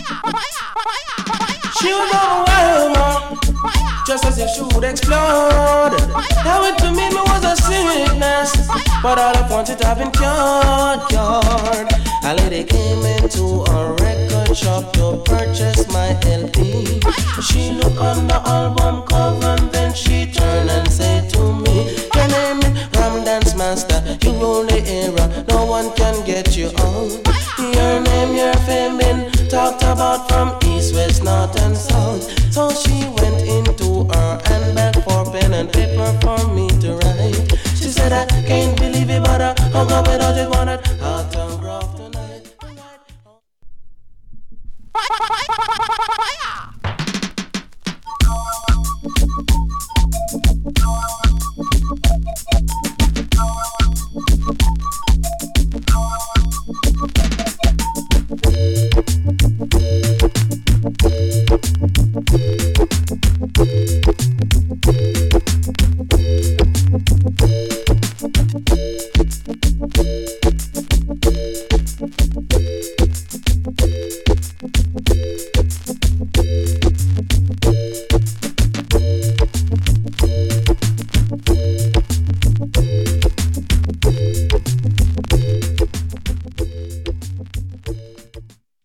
She was overwhelmed, just as if she would explode. How it to me was a sickness, but all at once it had been cured. A lady came into a record shop to purchase my LP. She looked on the album cover and then she turned and said to me, your name is Ram Dance Master, you rule the era, no one can get you on. Your name, your fame been talked about from east, west, north and south. So she went into her handbag for pen and paper for me to write. She said I can't believe it, but I hung up without it, wanted autograph tonight.